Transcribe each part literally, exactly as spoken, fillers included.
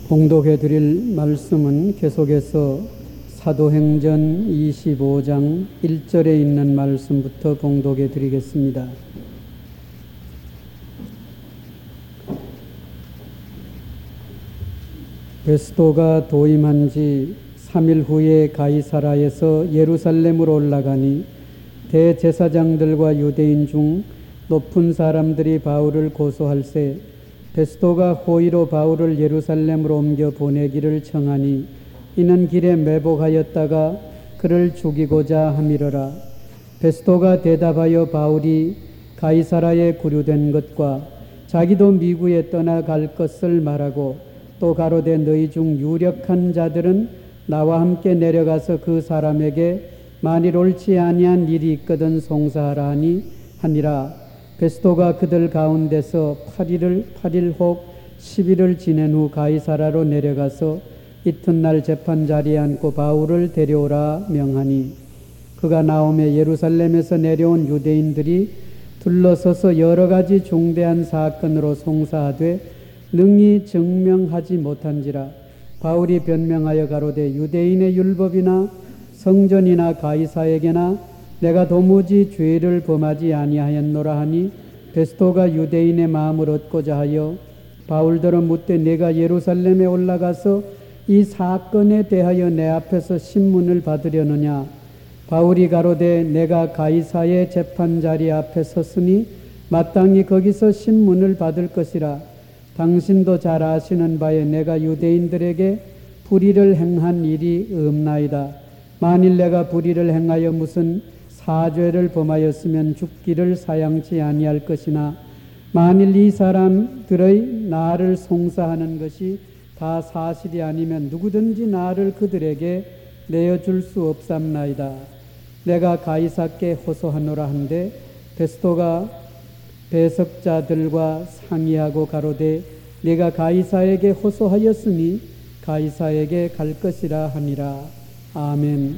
봉독해 드릴 말씀은 계속해서 사도행전 이십오 장 일 절에 있는 말씀부터 봉독해 드리겠습니다. 베스도가 도임한 지 삼 일 후에 가이사라에서 예루살렘으로 올라가니 대제사장들과 유대인 중 높은 사람들이 바울을 고소할세 베스도가 호의로 바울을 예루살렘으로 옮겨 보내기를 청하니 이는 길에 매복하였다가 그를 죽이고자 함이러라. 베스도가 대답하여 바울이 가이사라에 구류된 것과 자기도 미국에 떠나갈 것을 말하고 또 가로되 너희 중 유력한 자들은 나와 함께 내려가서 그 사람에게 만일 옳지 아니한 일이 있거든 송사하라 하니 하니라. 베스도가 그들 가운데서 팔 일을 팔 일 혹 십 일을 지낸 후 가이사라로 내려가서 이튿날 재판 자리에 앉고 바울을 데려오라 명하니 그가 나오매 예루살렘에서 내려온 유대인들이 둘러서서 여러 가지 중대한 사건으로 송사하되 능히 증명하지 못한지라. 바울이 변명하여 가로되 유대인의 율법이나 성전이나 가이사에게나 내가 도무지 죄를 범하지 아니하였노라 하니 베스도가 유대인의 마음을 얻고자 하여 바울더러 묻되 내가 예루살렘에 올라가서 이 사건에 대하여 내 앞에서 신문을 받으려느냐. 바울이 가로되 내가 가이사의 재판 자리 앞에 섰으니 마땅히 거기서 신문을 받을 것이라. 당신도 잘 아시는 바에 내가 유대인들에게 불의를 행한 일이 없나이다. 만일 내가 불의를 행하여 무슨 사죄를 범하였으면 죽기를 사양치 아니할 것이나 만일 이 사람들의 나를 송사하는 것이 다 사실이 아니면 누구든지 나를 그들에게 내어줄 수 없삼나이다. 내가 가이사께 호소하노라 한데 베스도가 배석자들과 상의하고 가로되 내가 가이사에게 호소하였으니 가이사에게 갈 것이라 하니라. 아멘.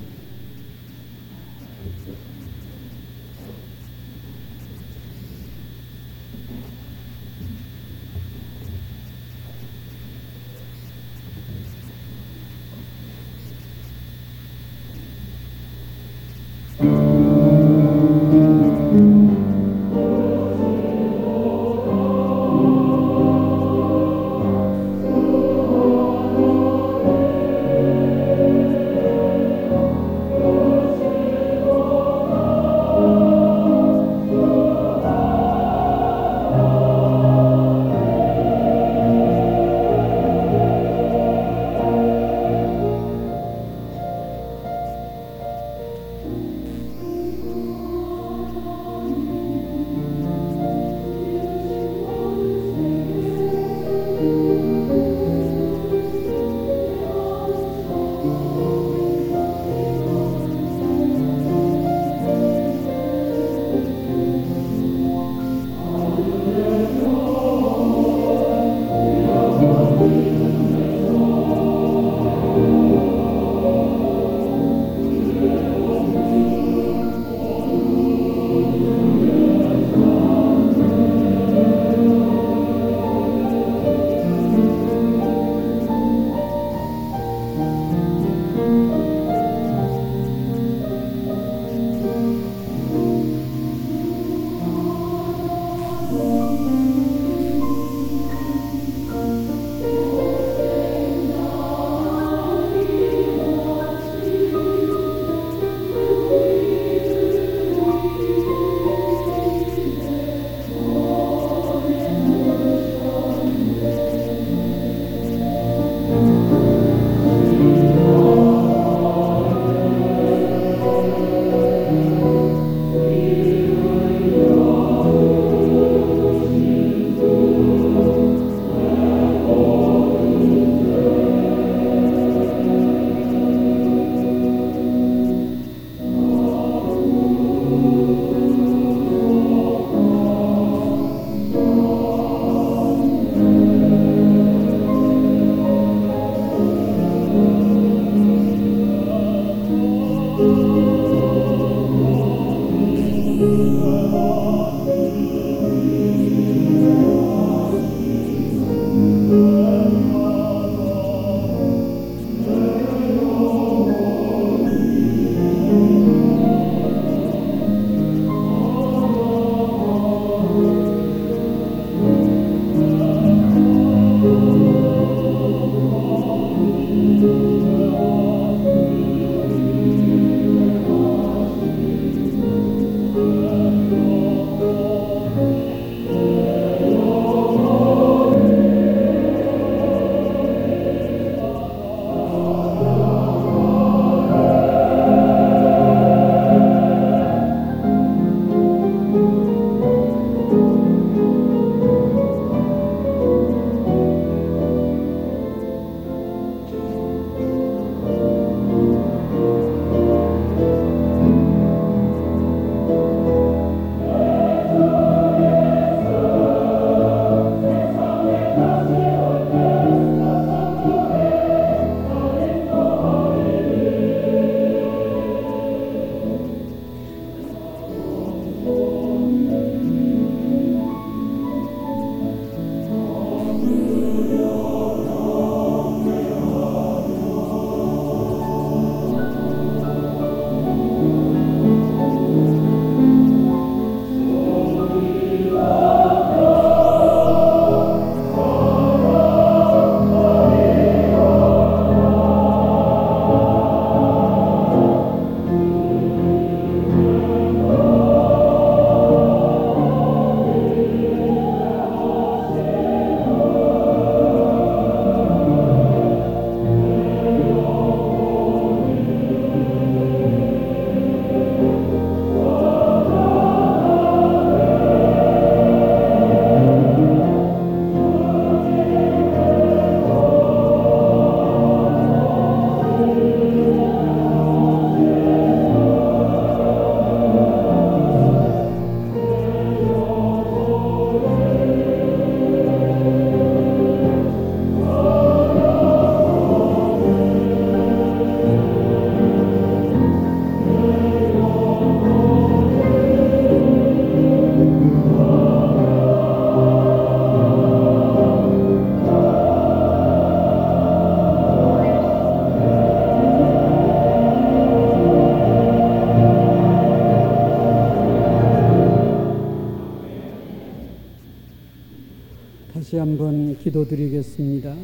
한번 기도드리겠습니다.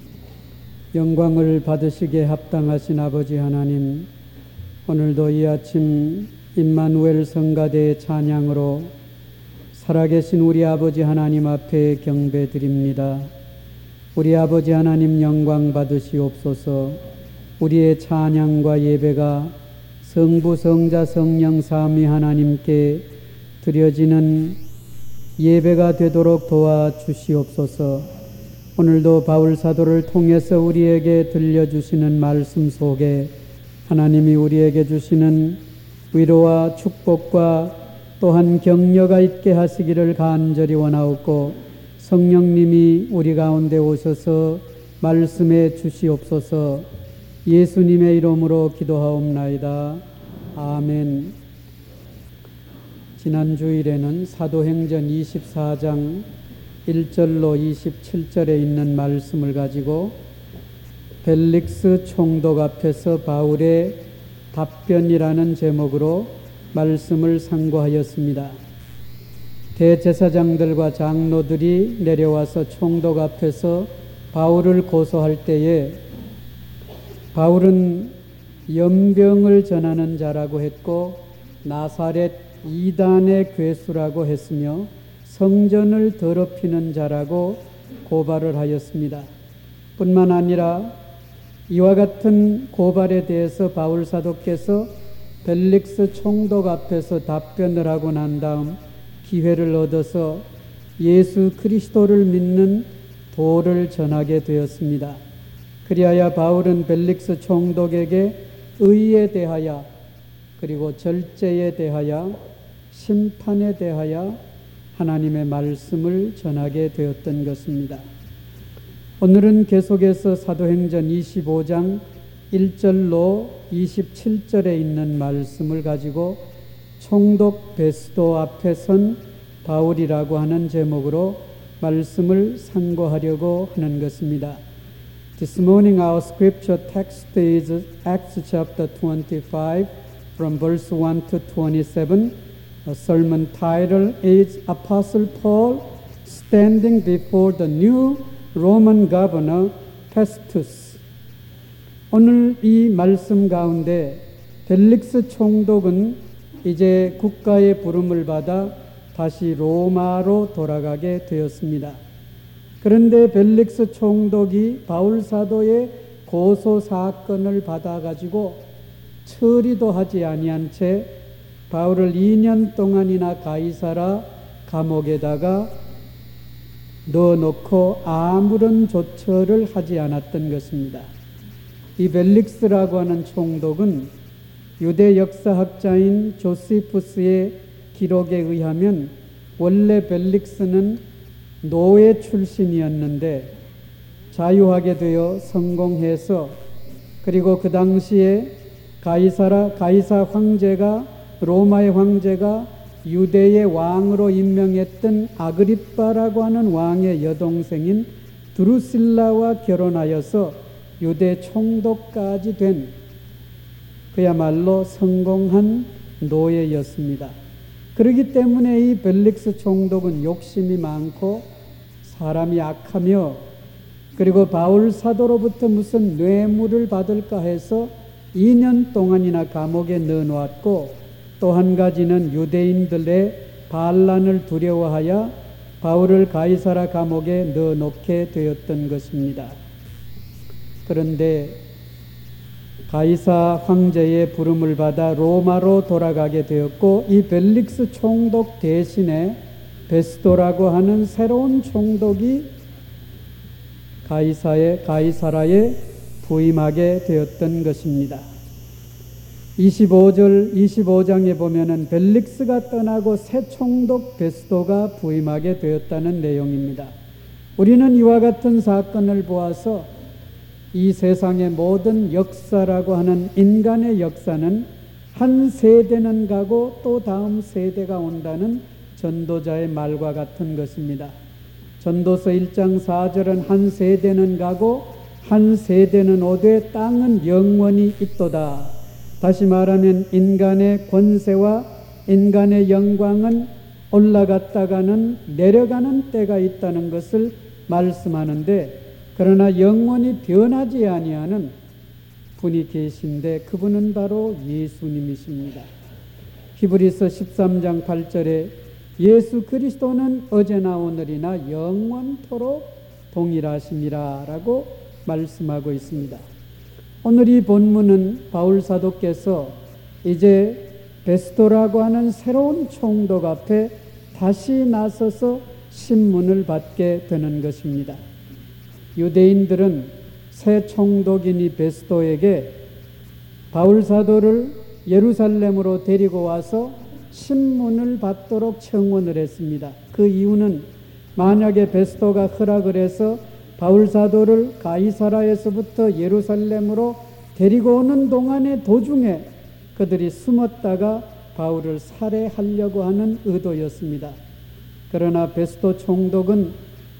영광을 받으시기에 합당하신 아버지 하나님, 오늘도 이 아침 임마누엘 성가대의 찬양으로 살아계신 우리 아버지 하나님 앞에 경배드립니다. 우리 아버지 하나님 영광 받으시옵소서. 우리의 찬양과 예배가 성부, 성자, 성령 삼위 하나님께 드려지는 예배가 되도록 도와주시옵소서. 오늘도 바울 사도를 통해서 우리에게 들려주시는 말씀 속에 하나님이 우리에게 주시는 위로와 축복과 또한 격려가 있게 하시기를 간절히 원하옵고, 성령님이 우리 가운데 오셔서 말씀해 주시옵소서. 예수님의 이름으로 기도하옵나이다. 아멘. 지난 주일에는 사도행전 이십사 장 일 절로 이십칠 절에 있는 말씀을 가지고 벨릭스 총독 앞에서 바울의 답변이라는 제목으로 말씀을 상고하였습니다. 대제사장들과 장로들이 내려와서 총독 앞에서 바울을 고소할 때에 바울은 연병을 전하는 자라고 했고 나사렛 이단의 괴수라고 했으며 성전을 더럽히는 자라고 고발을 하였습니다. 뿐만 아니라 이와 같은 고발에 대해서 바울 사도께서 벨릭스 총독 앞에서 답변을 하고 난 다음 기회를 얻어서 예수 그리스도를 믿는 도를 전하게 되었습니다. 그리하여 바울은 벨릭스 총독에게 의에 대하여, 그리고 절제에 대하여, 심판에 대하여 하나님의 말씀을 전하게 되었던 것입니다. 오늘은 계속해서 사도행전 이십오 장 일 절로 이십칠 절에 있는 말씀을 가지고 총독 베스도 앞에 선 바울이라고 하는 제목으로 말씀을 상고하려고 하는 것입니다. This morning our scripture text is Acts chapter twenty-five from verse one to twenty-seven. The sermon title is Apostle Paul standing before the new Roman governor Festus. 오늘 이 말씀 가운데 벨릭스 총독은 이제 국가의 부름을 받아 다시 로마로 돌아가게 되었습니다. 그런데 벨릭스 총독이 바울 사도의 고소 사건을 받아가지고 처리도 하지 아니한 채 바울을 이 년 동안이나 가이사라 감옥에다가 넣어놓고 아무런 조처를 하지 않았던 것입니다. 이 벨릭스라고 하는 총독은 유대 역사학자인 조시푸스의 기록에 의하면 원래 벨릭스는 노예 출신이었는데 자유하게 되어 성공해서, 그리고 그 당시에 가이사라 가이사 황제가 로마의 황제가 유대의 왕으로 임명했던 아그리빠라고 하는 왕의 여동생인 드루실라와 결혼하여서 유대 총독까지 된 그야말로 성공한 노예였습니다. 그렇기 때문에 이 벨릭스 총독은 욕심이 많고 사람이 악하며, 그리고 바울 사도로부터 무슨 뇌물을 받을까 해서 이 년 동안이나 감옥에 넣어놓았고, 또 한 가지는 유대인들의 반란을 두려워하여 바울을 가이사라 감옥에 넣어놓게 되었던 것입니다. 그런데 가이사 황제의 부름을 받아 로마로 돌아가게 되었고, 이 벨릭스 총독 대신에 베스도라고 하는 새로운 총독이 가이사의, 가이사라에 부임하게 되었던 것입니다. 이십오 절, 이십오 장에 보면은 벨릭스가 떠나고 새 총독 베스도가 부임하게 되었다는 내용입니다. 우리는 이와 같은 사건을 보아서 이 세상의 모든 역사라고 하는 인간의 역사는 한 세대는 가고 또 다음 세대가 온다는 전도자의 말과 같은 것입니다. 전도서 일 장 사 절은 한 세대는 가고 한 세대는 오되 땅은 영원히 있도다. 다시 말하면 인간의 권세와 인간의 영광은 올라갔다가는 내려가는 때가 있다는 것을 말씀하는데 그러나 영원히 변하지 아니하는 분이 계신데 그분은 바로 예수님이십니다. 히브리서 십삼 장 팔 절에 예수 그리스도는 어제나 오늘이나 영원토록 동일하심이라 라고 말씀하고 있습니다. 오늘 이 본문은 바울 사도께서 이제 베스도라고 하는 새로운 총독 앞에 다시 나서서 신문을 받게 되는 것입니다. 유대인들은 새 총독인 이 베스도에게 바울 사도를 예루살렘으로 데리고 와서 신문을 받도록 청원을 했습니다. 그 이유는 만약에 베스도가 허락을 해서 바울 사도를 가이사라에서부터 예루살렘으로 데리고 오는 동안의 도중에 그들이 숨었다가 바울을 살해하려고 하는 의도였습니다. 그러나 베스도 총독은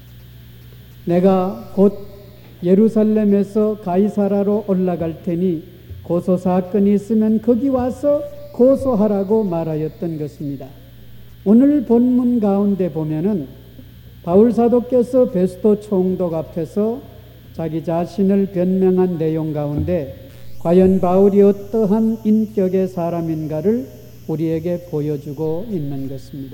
내가 곧 예루살렘에서 가이사라로 올라갈 테니 고소사건이 있으면 거기 와서 고소하라고 말하였던 것입니다. 오늘 본문 가운데 보면은 바울 사도께서 베스도 총독 앞에서 자기 자신을 변명한 내용 가운데 과연 바울이 어떠한 인격의 사람인가를 우리에게 보여주고 있는 것입니다.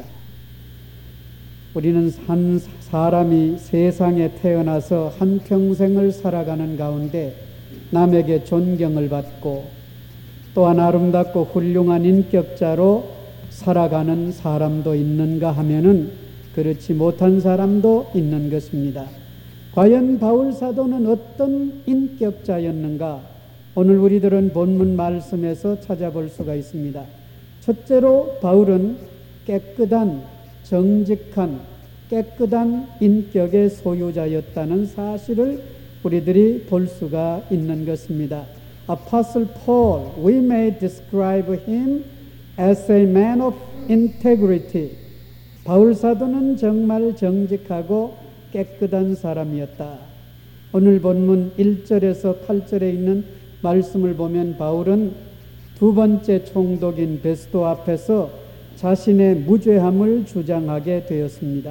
우리는 한 사람이 세상에 태어나서 한평생을 살아가는 가운데 남에게 존경을 받고 또한 아름답고 훌륭한 인격자로 살아가는 사람도 있는가 하면은 그렇지 못한 사람도 있는 것입니다. 과연 바울 사도는 어떤 인격자였는가? 오늘 우리들은 본문 말씀에서 찾아볼 수가 있습니다. 첫째로 바울은 깨끗한, 정직한, 깨끗한 인격의 소유자였다는 사실을 우리들이 볼 수가 있는 것입니다. Apostle Paul, we may describe him as a man of integrity. 바울 사도는 정말 정직하고 깨끗한 사람이었다. 오늘 본문 일 절에서 팔 절에 있는 말씀을 보면 바울은 두 번째 총독인 베스도 앞에서 자신의 무죄함을 주장하게 되었습니다.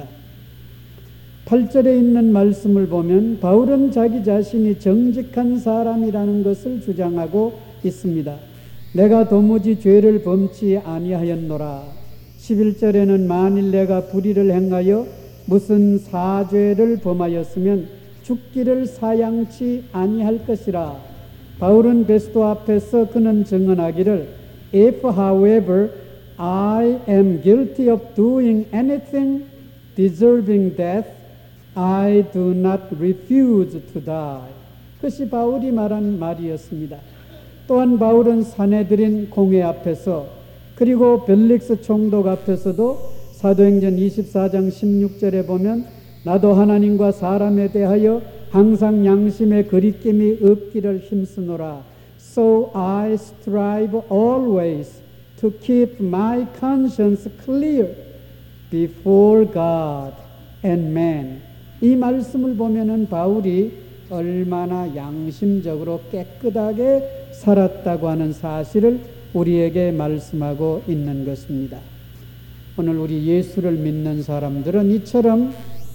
팔 절에 있는 말씀을 보면 바울은 자기 자신이 정직한 사람이라는 것을 주장하고 있습니다. 내가 도무지 죄를 범치 아니하였노라. 십일 절에는 만일 내가 불의를 행하여 무슨 사죄를 범하였으면 죽기를 사양치 아니할 것이라. 바울은 베스도 앞에서 그는 증언하기를 If however I am guilty of doing anything deserving death, I do not refuse to die. 그것이 바울이 말한 말이었습니다. 또한 바울은 사내들인 공회 앞에서 그리고 벨릭스 총독 앞에서도 사도행전 이십사 장 십육 절에 보면 나도 하나님과 사람에 대하여 항상 양심의 거리낌이 없기를 힘쓰노라. So I strive always to keep my conscience clear before God and man. 이 말씀을 보면은 바울이 얼마나 양심적으로 깨끗하게 살았다고 하는 사실을 우리에게 말씀하고 있는 것입니다. 오늘 우리 예수를 믿는 사람들은 이처럼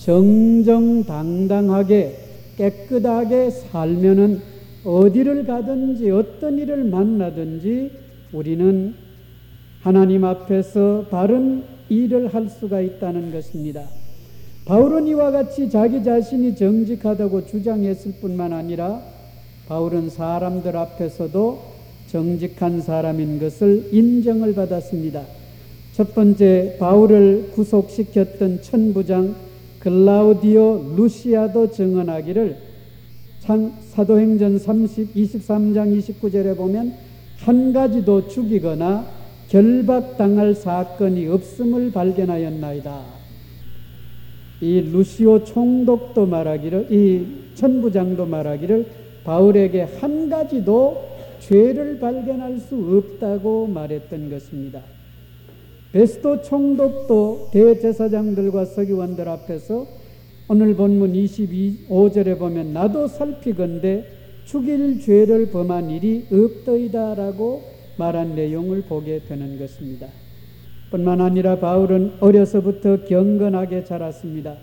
정정당당하게 깨끗하게 살면은 어디를 가든지 어떤 일을 만나든지 우리는 하나님 앞에서 바른 일을 할 수가 있다는 것입니다. 바울은 이와 같이 자기 자신이 정직하다고 주장했을 뿐만 아니라 바울은 사람들 앞에서도 정직한 사람인 것을 인정을 받았습니다. 첫 번째, 바울을 구속시켰던 천부장 글라우디오 루시아도 증언하기를 사도행전 이십삼 장 이십구 절에 보면 한 가지도 죽이거나 결박당할 사건이 없음을 발견하였나이다. 이 루시오 총독도 말하기를, 이 천부장도 말하기를 바울에게 한 가지도 죄를 발견할 수 없다고 말했던 것입니다. 베스도 총독도 대제사장들과 서기관들 앞에서 오늘 본문 이십오 절에 보면 나도 살피건대 죽일 죄를 범한 일이 없더이다 라고 말한 내용을 보게 되는 것입니다. 뿐만 아니라 바울은 어려서부터 경건하게 자랐습니다.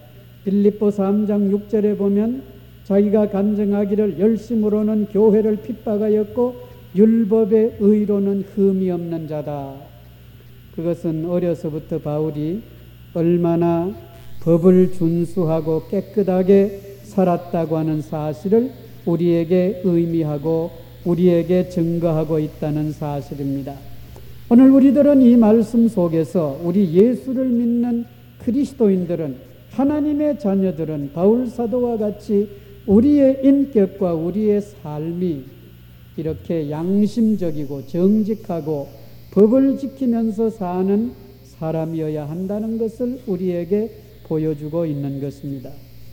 빌립보 삼 장 육 절에 보면 자기가 간증하기를 열심으로는 교회를 핍박하였고 율법의 의로는 흠이 없는 자다. 그것은 어려서부터 바울이 얼마나 법을 준수하고 깨끗하게 살았다고 하는 사실을 우리에게 의미하고 우리에게 증거하고 있다는 사실입니다. 오늘 우리들은 이 말씀 속에서 우리 예수를 믿는 그리스도인들은, 하나님의 자녀들은 바울 사도와 같이 우리의 인격과 우리의 삶이 이렇게 양심적이고 정직하고 법을 지키면서 사는 사람이어야 한다는 것을 우리에게 보여주고 있는 것입니다.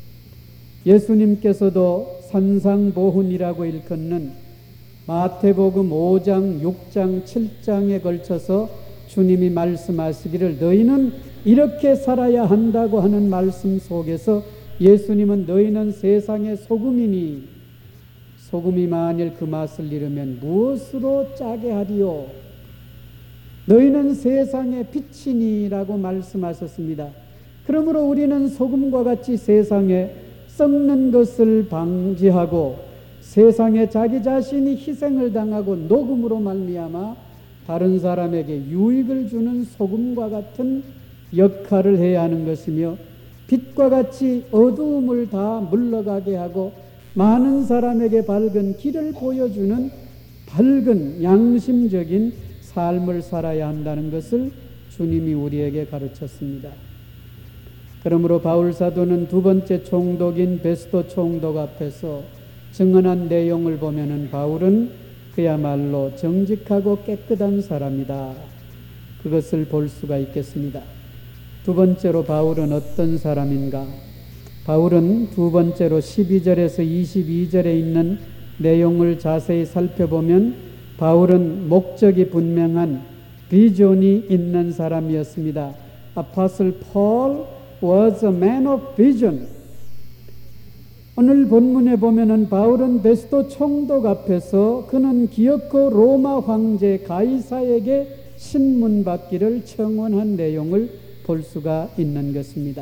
예수님께서도 산상보훈이라고 일컫는 마태복음 오 장, 육 장, 칠 장에 걸쳐서 주님이 말씀하시기를 너희는 이렇게 살아야 한다고 하는 말씀 속에서 예수님은 너희는 세상의 소금이니 소금이 만일 그 맛을 잃으면 무엇으로 짜게 하리요? 너희는 세상의 빛이니라고 말씀하셨습니다. 그러므로 우리는 소금과 같이 세상에 썩는 것을 방지하고 세상에 자기 자신이 희생을 당하고 녹음으로 말미암아 다른 사람에게 유익을 주는 소금과 같은 역할을 해야 하는 것이며 빛과 같이 어두움을 다 물러가게 하고 많은 사람에게 밝은 길을 보여주는 밝은 양심적인 삶을 살아야 한다는 것을 주님이 우리에게 가르쳤습니다. 그러므로 바울 사도는 두 번째 총독인 베스도 총독 앞에서 증언한 내용을 보면은 바울은 그야말로 정직하고 깨끗한 사람이다. 그것을 볼 수가 있겠습니다. 두 번째로 바울은 어떤 사람인가? 바울은 두 번째로 십이 절에서 이십이 절에 있는 내용을 자세히 살펴보면 바울은 목적이 분명한 비전이 있는 사람이었습니다. Apostle Paul was a man of vision. 오늘 본문에 보면은 바울은 베스도 총독 앞에서 그는 기어코 로마 황제 가이사에게 신문 받기를 청원한 내용을 볼 수가 있는 것입니다.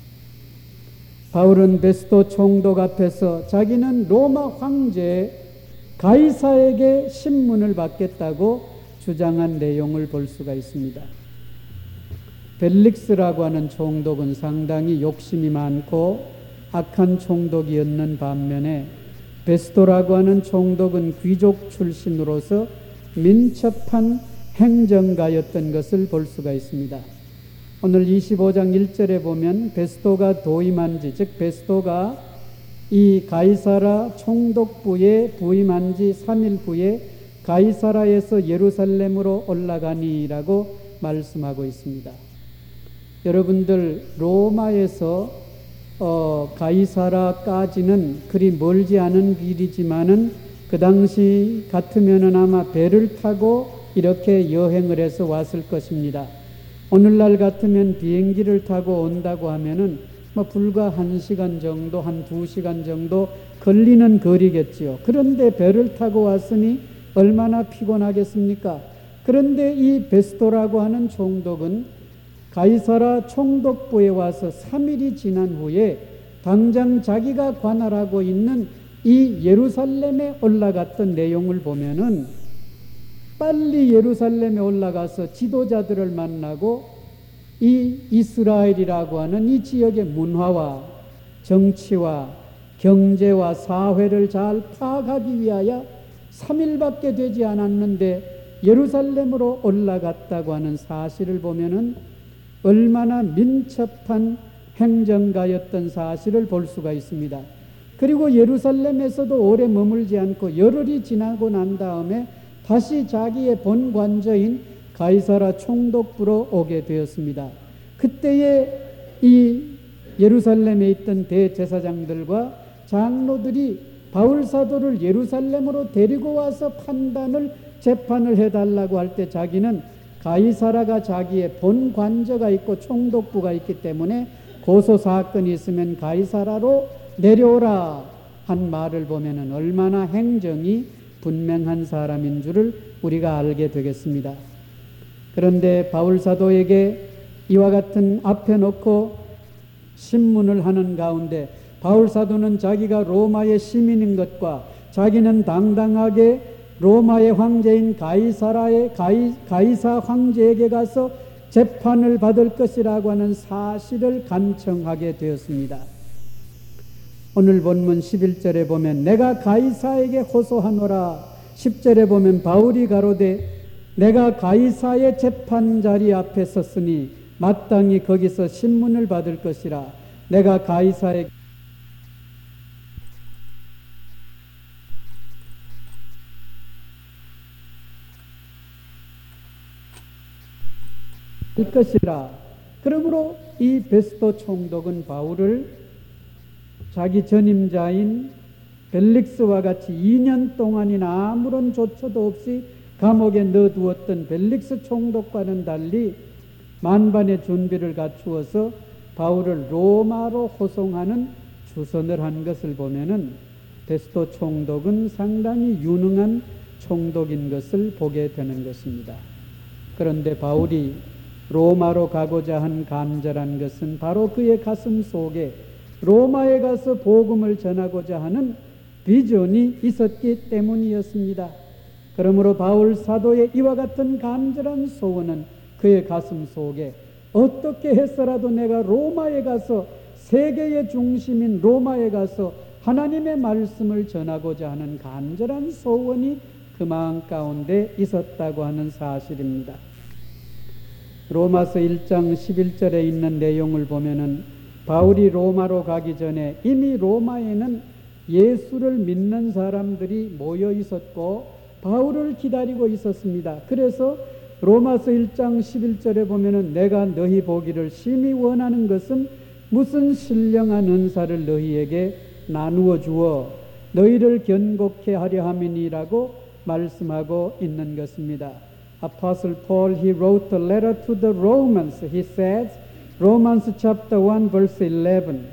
바울은 베스도 총독 앞에서 자기는 로마 황제 가이사에게 신문을 받겠다고 주장한 내용을 볼 수가 있습니다. 벨릭스라고 하는 총독은 상당히 욕심이 많고 악한 총독이었는 반면에 베스도라고 하는 총독은 귀족 출신으로서 민첩한 행정가였던 것을 볼 수가 있습니다. 오늘 이십오 장 일 절에 보면 베스도가 도임한 지, 즉 베스도가 이 가이사라 총독부에 부임한 지 삼 일 후에 가이사라에서 예루살렘으로 올라가니라고 말씀하고 있습니다. 여러분들 로마에서 어, 가이사라까지는 그리 멀지 않은 길이지만은 그 당시 같으면은 아마 배를 타고 이렇게 여행을 해서 왔을 것입니다. 오늘날 같으면 비행기를 타고 온다고 하면은 뭐 불과 한 시간 정도, 한 두 시간 정도 걸리는 거리겠지요. 그런데 배를 타고 왔으니 얼마나 피곤하겠습니까? 그런데 이 베스도라고 하는 총독은 가이사라 총독부에 와서 삼 일이 지난 후에 당장 자기가 관할하고 있는 이 예루살렘에 올라갔던 내용을 보면은 빨리 예루살렘에 올라가서 지도자들을 만나고 이 이스라엘이라고 하는 이 지역의 문화와 정치와 경제와 사회를 잘 파악하기 위하여 삼 일밖에 되지 않았는데 예루살렘으로 올라갔다고 하는 사실을 보면은 얼마나 민첩한 행정가였던 사실을 볼 수가 있습니다. 그리고 예루살렘에서도 오래 머물지 않고 열흘이 지나고 난 다음에 다시 자기의 본관저인 가이사라 총독부로 오게 되었습니다. 그때에 이 예루살렘에 있던 대제사장들과 장로들이 바울 사도를 예루살렘으로 데리고 와서 판단을 재판을 해달라고 할 때 자기는 가이사라가 자기의 본관저가 있고 총독부가 있기 때문에 고소사건이 있으면 가이사라로 내려오라 한 말을 보면은 얼마나 행정이 분명한 사람인 줄을 우리가 알게 되겠습니다. 그런데 바울 사도에게 이와 같은 앞에 놓고 신문을 하는 가운데 바울 사도는 자기가 로마의 시민인 것과 자기는 당당하게 로마의 황제인 가이사라의 가이, 가이사 황제에게 가서 재판을 받을 것이라고 하는 사실을 간청하게 되었습니다. 오늘 본문 십일 절에 보면 내가 가이사에게 호소하노라. 십 절에 보면 바울이 가로되 내가 가이사의 재판 자리 앞에 섰으니 마땅히 거기서 신문을 받을 것이라. 내가 가이사에게 할 것이라. 그러므로 이 베스도 총독은 바울을 자기 전임자인 벨릭스와 같이 이 년 동안이나 아무런 조처도 없이 감옥에 넣어두었던 벨릭스 총독과는 달리 만반의 준비를 갖추어서 바울을 로마로 호송하는 주선을 한 것을 보면은 베스도 총독은 상당히 유능한 총독인 것을 보게 되는 것입니다. 그런데 바울이 로마로 가고자 한 간절한 것은 바로 그의 가슴 속에 로마에 가서 복음을 전하고자 하는 비전이 있었기 때문이었습니다. 그러므로 바울 사도의 이와 같은 간절한 소원은 그의 가슴 속에 어떻게 해서라도 내가 로마에 가서 세계의 중심인 로마에 가서 하나님의 말씀을 전하고자 하는 간절한 소원이 그 마음 가운데 있었다고 하는 사실입니다. 로마서 일 장 십일 절에 있는 내용을 보면은 바울이 로마로 가기 전에 이미 로마에는 예수를 믿는 사람들이 모여 있었고 바울을 기다리고 있었습니다. 그래서 로마서 일 장 십일 절에 보면은 내가 너희 보기를 심히 원하는 것은 무슨 신령한 은사를 너희에게 나누어 주어 너희를 견고케 하려 함이니라고 말씀하고 있는 것입니다. Apostle Paul, he wrote a letter to the Romans. He says, Romans chapter one verse eleven,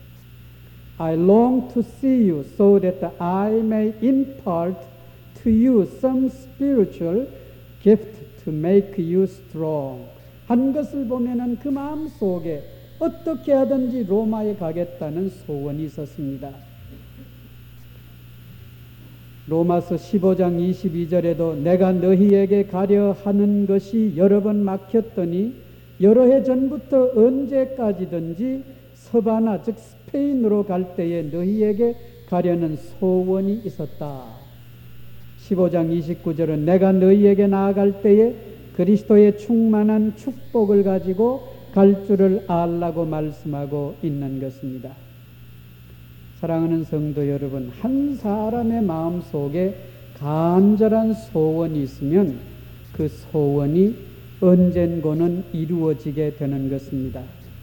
I long to see you so that I may impart to you some spiritual gift to make you strong. 한 것을 보면은 그 마음 속에 어떻게 하든지 로마에 가겠다는 소원이 있었습니다. 로마서 십오 장 이십이 절에도 내가 너희에게 가려 하는 것이 여러 번 막혔더니 여러 해 전부터 언제까지든지 서바나 즉 스페인으로 갈 때에 너희에게 가려는 소원이 있었다. 십오 장 이십구 절은 내가 너희에게 나아갈 때에 그리스도의 충만한 축복을 가지고 갈 줄을 알라고 말씀하고 있는 것입니다. 사랑하는 성도 여러분, 한 사람의 마음 속에 간절한 소원이 있으면 그 소원이 언젠고는 이루어지게 되는 것입니다.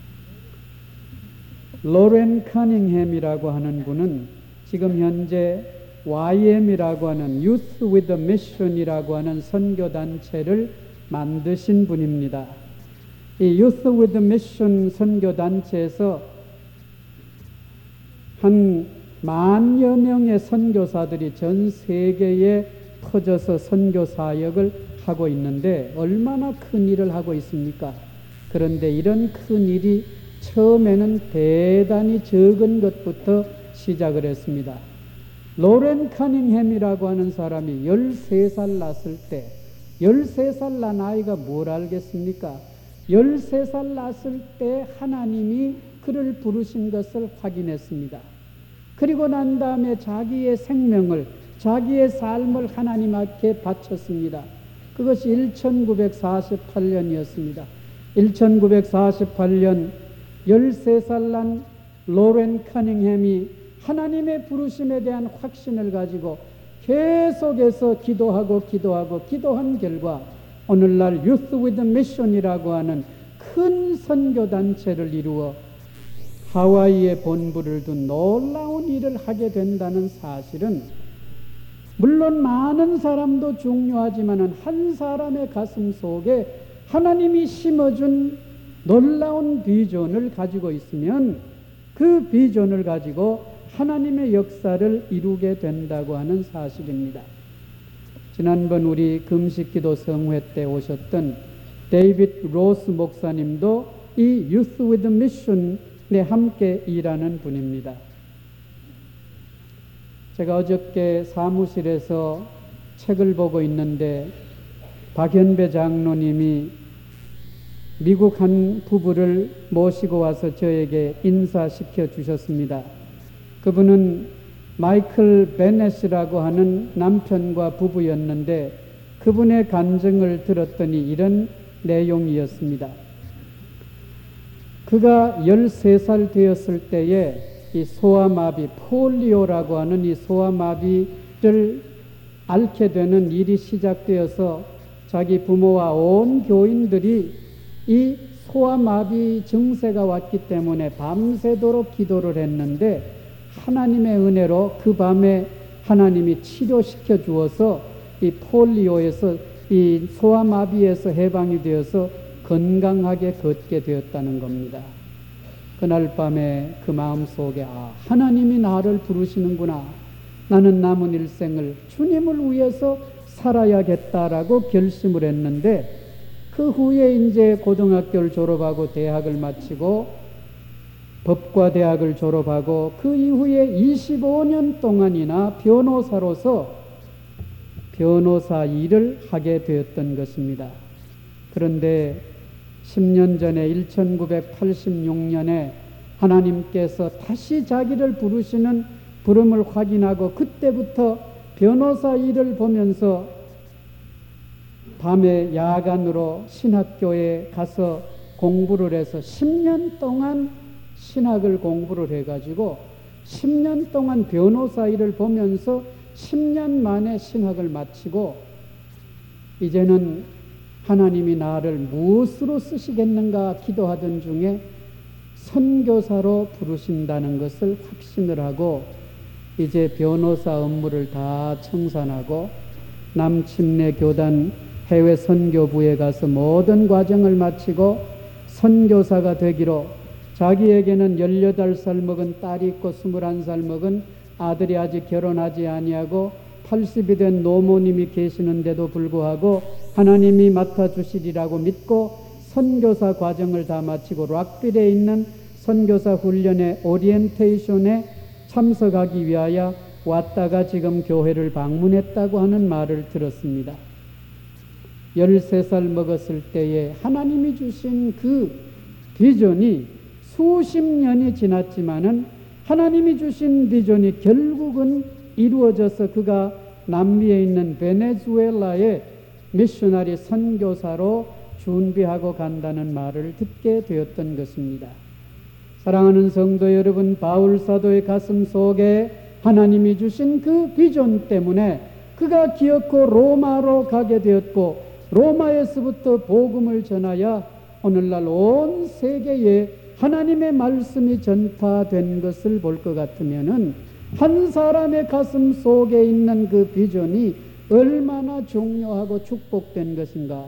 로렌 커닝햄이라고 하는 분은 지금 현재 와이엠이라고 하는 Youth with a Mission이라고 하는 선교단체를 만드신 분입니다. 이 Youth with a Mission 선교단체에서 한 만여 명의 선교사들이 전 세계에 퍼져서 선교 사역을 하고 있는데 얼마나 큰 일을 하고 있습니까? 그런데 이런 큰 일이 처음에는 대단히 적은 것부터 시작을 했습니다. 로렌 커닝햄이라고 하는 사람이 열세 살 났을 때, 열세 살 난 아이가 뭘 알겠습니까? 열세 살 났을 때 하나님이 그를 부르신 것을 확인했습니다. 그리고 난 다음에 자기의 생명을, 자기의 삶을 하나님 앞에 바쳤습니다. 그것이 천구백사십팔 년이었습니다. 천구백사십팔 년 열세 살 난 로렌 커닝햄이 하나님의 부르심에 대한 확신을 가지고 계속해서 기도하고 기도하고 기도한 결과 오늘날 Youth with Mission이라고 하는 큰 선교단체를 이루어 하와이에 본부를 둔 놀라운 일을 하게 된다는 사실은 물론 많은 사람도 중요하지만 한 사람의 가슴 속에 하나님이 심어준 놀라운 비전을 가지고 있으면 그 비전을 가지고 하나님의 역사를 이루게 된다고 하는 사실입니다. 지난번 우리 금식기도 성회 때 오셨던 데이빗 로스 목사님도 이 Youth with Mission 내 함께 일하는 분입니다. 제가 어저께 사무실에서 책을 보고 있는데 박현배 장로님이 미국 한 부부를 모시고 와서 저에게 인사시켜 주셨습니다. 그분은 마이클 베넷이라고 하는 남편과 부부였는데 그분의 간증을 들었더니 이런 내용이었습니다. 그가 열세 살 되었을 때에 이 소아마비, 폴리오라고 하는 이 소아마비를 앓게 되는 일이 시작되어서 자기 부모와 온 교인들이 이 소아마비 증세가 왔기 때문에 밤새도록 기도를 했는데 하나님의 은혜로 그 밤에 하나님이 치료시켜 주어서 이 폴리오에서 이 소아마비에서 해방이 되어서 건강하게 걷게 되었다는 겁니다. 그날 밤에 그 마음속에 아, 하나님이 나를 부르시는구나. 나는 남은 일생을 주님을 위해서 살아야겠다라고 결심을 했는데 그 후에 이제 고등학교를 졸업하고 대학을 마치고 법과대학을 졸업하고 그 이후에 이십오 년 동안이나 변호사로서 변호사 일을 하게 되었던 것입니다. 그런데 십 년 전에 천구백팔십육 년에 하나님께서 다시 자기를 부르시는 부름을 확인하고 그때부터 변호사 일을 보면서 밤에 야간으로 신학교에 가서 공부를 해서 십 년 동안 신학을 공부를 해가지고 십 년 동안 변호사 일을 보면서 십 년 만에 신학을 마치고 이제는 하나님이 나를 무엇으로 쓰시겠는가 기도하던 중에 선교사로 부르신다는 것을 확신을 하고 이제 변호사 업무를 다 청산하고 남침내 교단 해외 선교부에 가서 모든 과정을 마치고 선교사가 되기로 자기에게는 열여덟 살 먹은 딸이 있고 스물한 살 먹은 아들이 아직 결혼하지 아니하고 팔십이 된 노모님이 계시는데도 불구하고 하나님이 맡아주시리라고 믿고 선교사 과정을 다 마치고 락빌에 있는 선교사 훈련의 오리엔테이션에 참석하기 위하여 왔다가 지금 교회를 방문했다고 하는 말을 들었습니다. 열세 살 먹었을 때에 하나님이 주신 그 비전이 수십 년이 지났지만은 하나님이 주신 비전이 결국은 이루어져서 그가 남미에 있는 베네수엘라의 미셔너리 선교사로 준비하고 간다는 말을 듣게 되었던 것입니다. 사랑하는 성도 여러분, 바울 사도의 가슴 속에 하나님이 주신 그 비전 때문에 그가 기어코 로마로 가게 되었고 로마에서부터 복음을 전하여 오늘날 온 세계에 하나님의 말씀이 전파된 것을 볼 것 같으면은 한 사람의 가슴 속에 있는 그 비전이 얼마나 중요하고 축복된 것인가.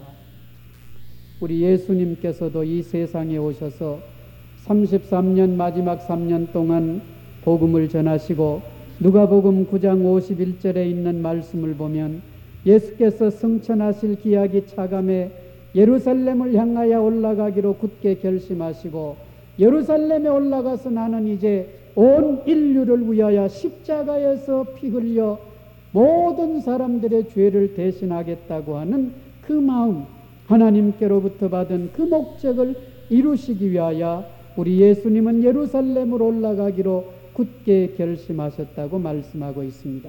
우리 예수님께서도 이 세상에 오셔서 삼십삼 년 마지막 삼 년 동안 복음을 전하시고 누가복음 구 장 오십일 절에 있는 말씀을 보면 예수께서 승천하실 기약이 차감해 예루살렘을 향하여 올라가기로 굳게 결심하시고 예루살렘에 올라가서 나는 이제 온 인류를 위하여 십자가에서 피 흘려 모든 사람들의 죄를 대신하겠다고 하는 그 마음, 하나님께로부터 받은 그 목적을 이루시기 위하여 우리 예수님은 예루살렘으로 올라가기로 굳게 결심하셨다고 말씀하고 있습니다.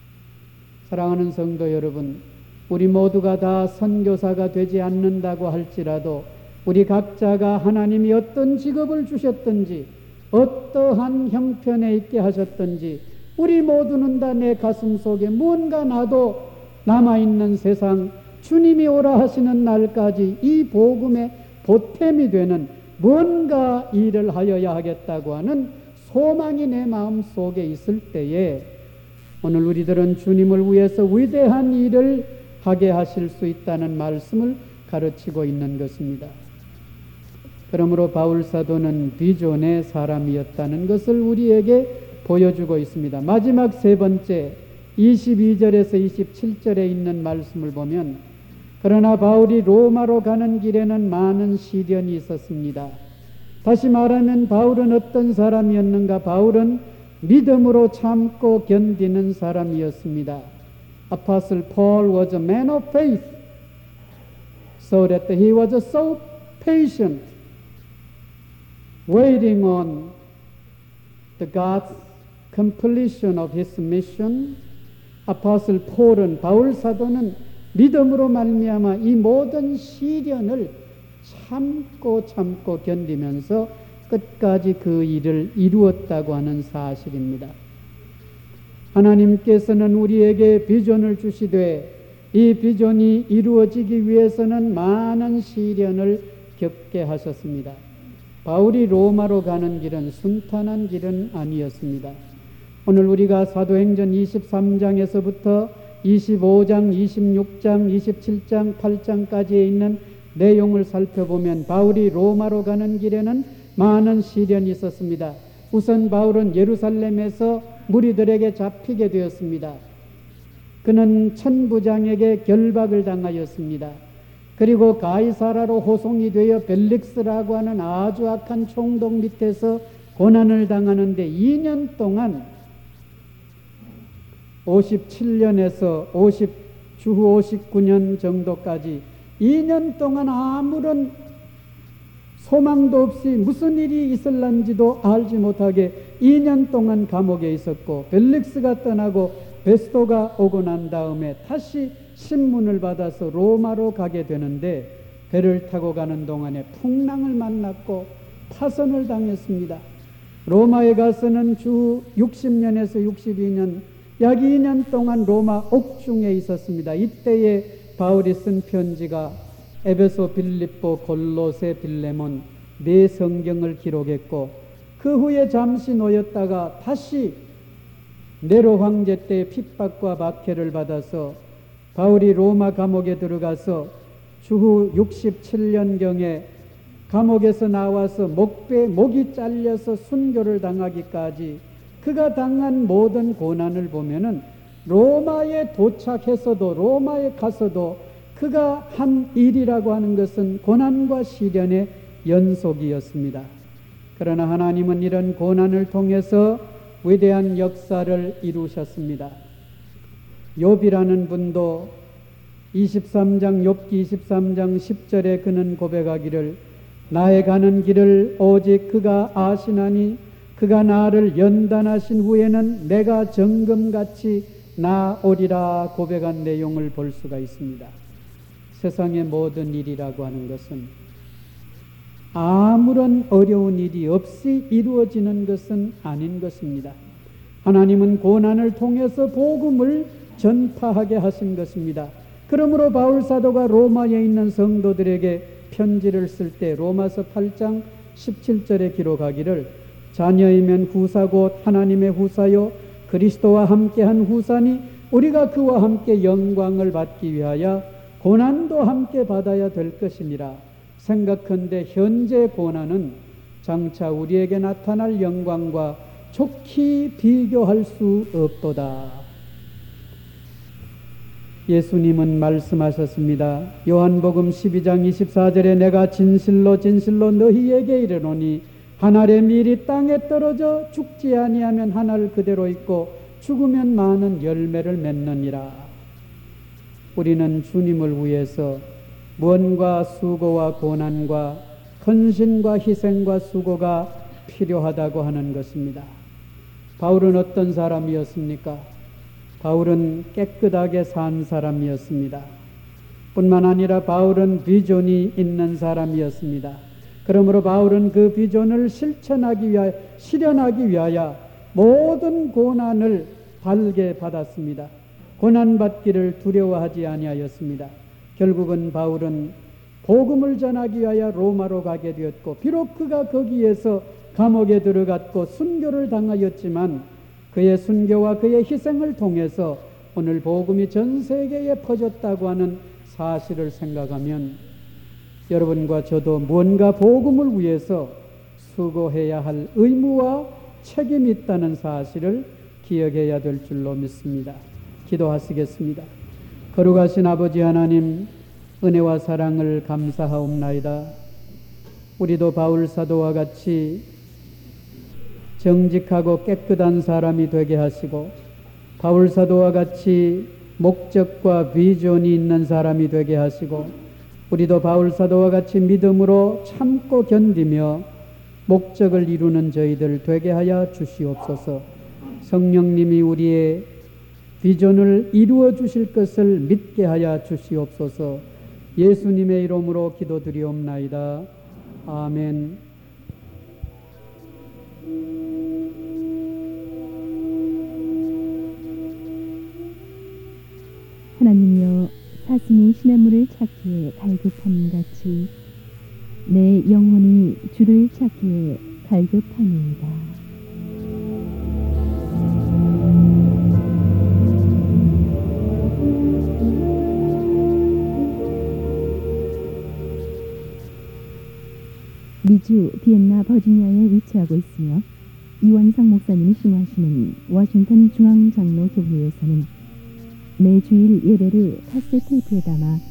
사랑하는 성도 여러분, 우리 모두가 다 선교사가 되지 않는다고 할지라도 우리 각자가 하나님이 어떤 직업을 주셨든지 어떠한 형편에 있게 하셨든지 우리 모두는 다 내 가슴 속에 무언가 나도 남아있는 세상 주님이 오라 하시는 날까지 이 복음의 보탬이 되는 뭔가 일을 하여야 하겠다고 하는 소망이 내 마음 속에 있을 때에 오늘 우리들은 주님을 위해서 위대한 일을 하게 하실 수 있다는 말씀을 가르치고 있는 것입니다. 그러므로 바울 사도는 비전의 사람이었다는 것을 우리에게 보여주고 있습니다. 마지막 세 번째 이십이 절에서 이십칠 절에 있는 말씀을 보면 그러나 바울이 로마로 가는 길에는 많은 시련이 있었습니다. 다시 말하면 바울은 어떤 사람이었는가? 바울은 믿음으로 참고 견디는 사람이었습니다. Apostle Paul was a man of faith, so that he was so patient, waiting on the God's completion of his mission. Apostle Paul은, 바울 사도는 믿음으로 말미암아 이 모든 시련을 참고 참고 견디면서 끝까지 그 일을 이루었다고 하는 사실입니다. 하나님께서는 우리에게 비전을 주시되 이 비전이 이루어지기 위해서는 많은 시련을 겪게 하셨습니다. 바울이 로마로 가는 길은 순탄한 길은 아니었습니다. 오늘 우리가 사도행전 이십삼 장에서부터 이십오 장, 이십육 장, 이십칠 장, 팔 장까지에 있는 내용을 살펴보면 바울이 로마로 가는 길에는 많은 시련이 있었습니다. 우선 바울은 예루살렘에서 무리들에게 잡히게 되었습니다. 그는 천부장에게 결박을 당하였습니다. 그리고 가이사라로 호송이 되어 벨릭스라고 하는 아주 악한 총독 밑에서 고난을 당하는데 이 년 동안 오십칠 년에서 오십, 주후 오십구 년 정도까지 이 년 동안 아무런 소망도 없이 무슨 일이 있을런지도 알지 못하게 이 년 동안 감옥에 있었고, 벨릭스가 떠나고 베스토가 오고 난 다음에 다시 신문을 받아서 로마로 가게 되는데 배를 타고 가는 동안에 풍랑을 만났고 파선을 당했습니다. 로마에 가서는 주 육십 년에서 육십이 년, 약 이 년 동안 로마 옥중에 있었습니다. 이때에 바울이 쓴 편지가 에베소, 빌립보, 골로새, 빌레몬 네 성경을 기록했고, 그 후에 잠시 놓였다가 다시 네로 황제 때 핍박과 박해를 받아서 바울이 로마 감옥에 들어가서 주후 육십칠 년경에 감옥에서 나와서 목배, 목이 잘려서 순교를 당하기까지 그가 당한 모든 고난을 보면은 로마에 도착해서도, 로마에 가서도 그가 한 일이라고 하는 것은 고난과 시련의 연속이었습니다. 그러나 하나님은 이런 고난을 통해서 위대한 역사를 이루셨습니다. 욥이라는 분도 이십삼 장, 욥기 이십삼 장 십 절에 그는 고백하기를 나의 가는 길을 오직 그가 아시나니 그가 나를 연단하신 후에는 내가 정금같이 나오리라 고백한 내용을 볼 수가 있습니다. 세상의 모든 일이라고 하는 것은 아무런 어려운 일이 없이 이루어지는 것은 아닌 것입니다. 하나님은 고난을 통해서 복음을 전파하게 하신 것입니다. 그러므로 바울 사도가 로마에 있는 성도들에게 편지를 쓸 때 로마서 팔 장 십칠 절에 기록하기를 자녀이면 후사 곧 하나님의 후사요 그리스도와 함께한 후사니 우리가 그와 함께 영광을 받기 위하여 고난도 함께 받아야 될 것이니라. 생각컨대 현재 고난은 장차 우리에게 나타날 영광과 좋게 비교할 수 없도다. 예수님은 말씀하셨습니다. 요한복음 십이 장 이십사 절에 내가 진실로 진실로 너희에게 이르노니 한 알의 밀이 땅에 떨어져 죽지 아니하면 한 알 그대로 있고 죽으면 많은 열매를 맺느니라. 우리는 주님을 위해서 무언가 수고와 고난과 헌신과 희생과 수고가 필요하다고 하는 것입니다. 바울은 어떤 사람이었습니까? 바울은 깨끗하게 산 사람이었습니다. 뿐만 아니라 바울은 비전이 있는 사람이었습니다. 그러므로 바울은 그 비전을 실천하기 위하여, 실현하기 위하여 모든 고난을 달게 받았습니다. 고난받기를 두려워하지 아니하였습니다. 결국은 바울은 복음을 전하기 위하여 로마로 가게 되었고, 비록 그가 거기에서 감옥에 들어갔고 순교를 당하였지만 그의 순교와 그의 희생을 통해서 오늘 복음이 전 세계에 퍼졌다고 하는 사실을 생각하면 여러분과 저도 무언가 복음을 위해서 수고해야 할 의무와 책임이 있다는 사실을 기억해야 될 줄로 믿습니다. 기도하시겠습니다. 거룩하신 아버지 하나님, 은혜와 사랑을 감사하옵나이다. 우리도 바울 사도와 같이 정직하고 깨끗한 사람이 되게 하시고 바울 사도와 같이 목적과 비전이 있는 사람이 되게 하시고 우리도 바울 사도와 같이 믿음으로 참고 견디며 목적을 이루는 저희들 되게 하여 주시옵소서. 성령님이 우리의 비전을 이루어 주실 것을 믿게 하여 주시옵소서. 예수님의 이름으로 기도드리옵나이다. 아멘. 하나님이여, 사슴이 시냇물을 찾기에 갈급함 같이 내 영혼이 주를 찾기에 갈급하니이다. 미주 비엔나 버지니아에 위치하고 있으며 이완상 목사님이 신화하시는 워싱턴 중앙장로교회에서는 매주일 예배를 카세트 테이프에 담아